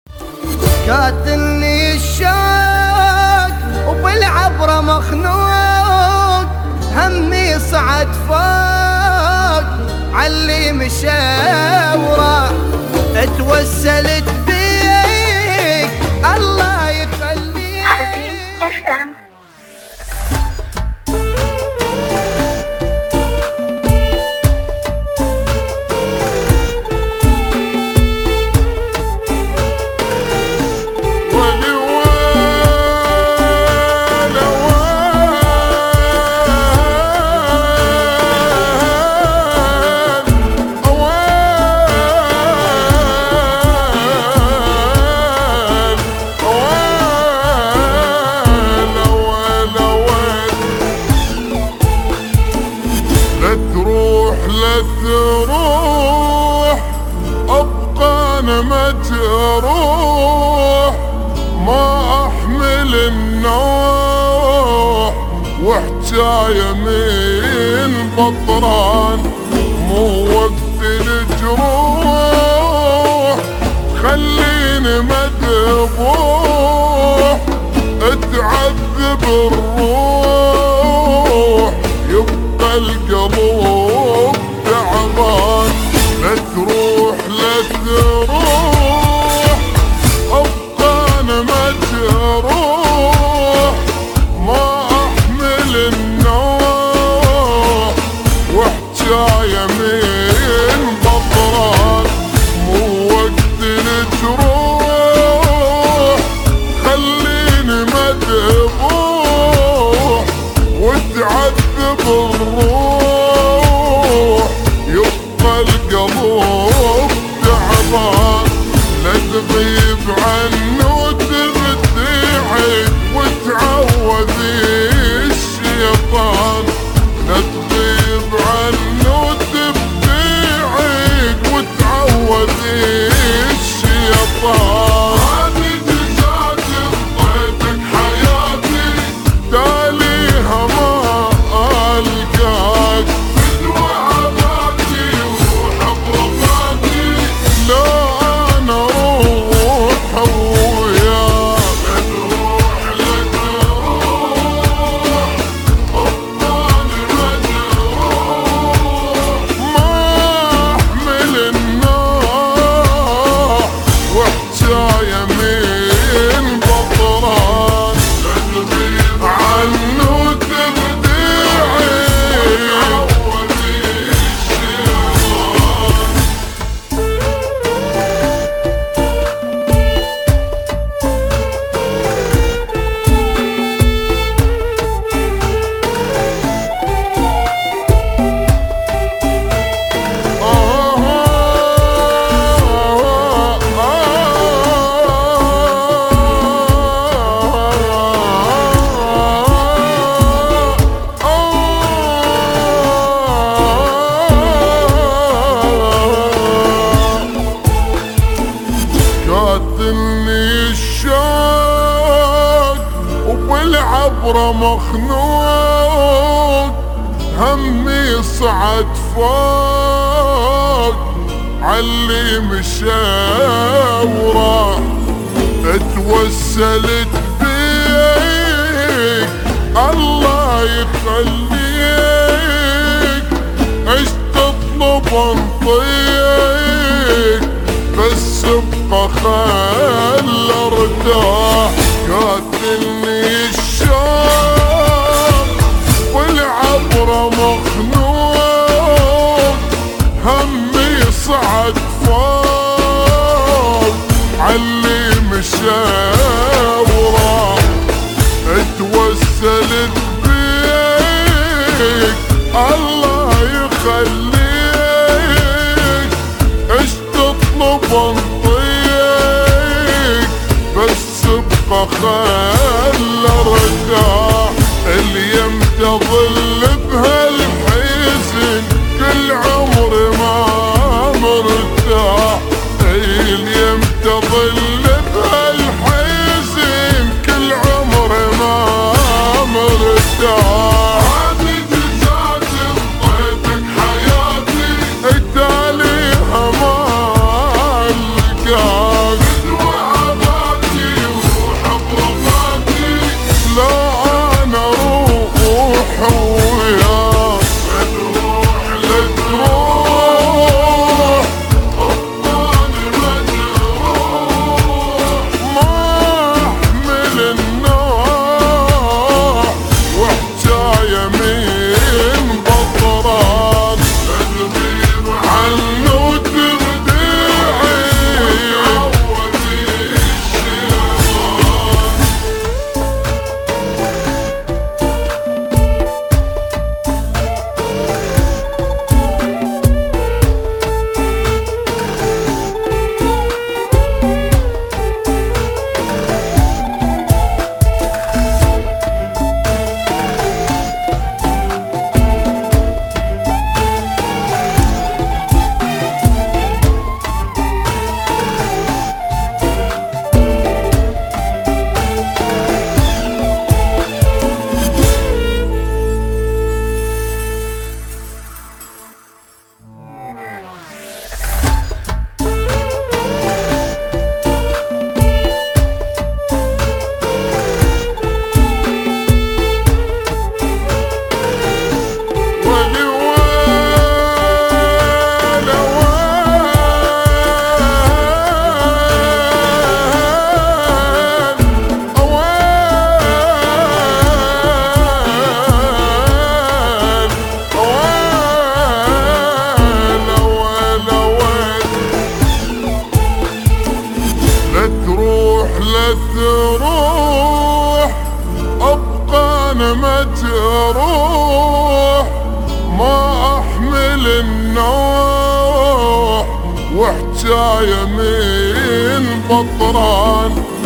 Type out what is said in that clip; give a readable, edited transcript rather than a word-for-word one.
قاتلني الشوق وبالعبرة مخنوق، همي صعد فوق علي مشى وراح، اتوسلت بيك الله يخليك. تروح أبقى أنا مجروح، ما أحمل النوح وحجاية من بطران، مو وقت الجروح خليني مذبوح، اتعذب الروح يبقى القلوب تعبان. لا تروح لا تروح أبقى أنا مجروح، ما أحمل النوح وحجاية من بطران، مو وقت الجروح خليني مذبوح وتعذب الروح يبقى القلوب تعبان. لا تغيب عنه وتبتعد وتعوذ الشيطان، لا تغيب عنه وتبتعد وتعوذ الشيطان. هذه جزات انطيتك حياتي تاليها ما القاك، بدوى عذابي وروح برفاتي لا انا روح وياك. لا تروح لا تروح ابطالي مجروح، ما احمل النار وحجاية من بطران، لا تغيب عنه قاتلني الشوق وبالعبرة مخنوق، همي صعد فوق علي مشى وراح، اتوسلت بيك الله يخليك، عشت تطلب انطيك بس ابقى خل ارتاح. قاتلني الشوق والعبرة مخنوق، همي صعد فوق علي مشى وراح، اتوسلت بيك الله يخليك، ايش تطلب انطيك بس ابقى خل ارتاح. اليم تظل بهالحزن كل عمري ما مرتاح، اليم تظل بهالحزن كل عمري ما مرتاح. هذه جزات انطيتك حياتي تاليها ما القاك، بدوى تروح لا تروح ابقى انا مجروح ما احمل النوح وحجاية من بطران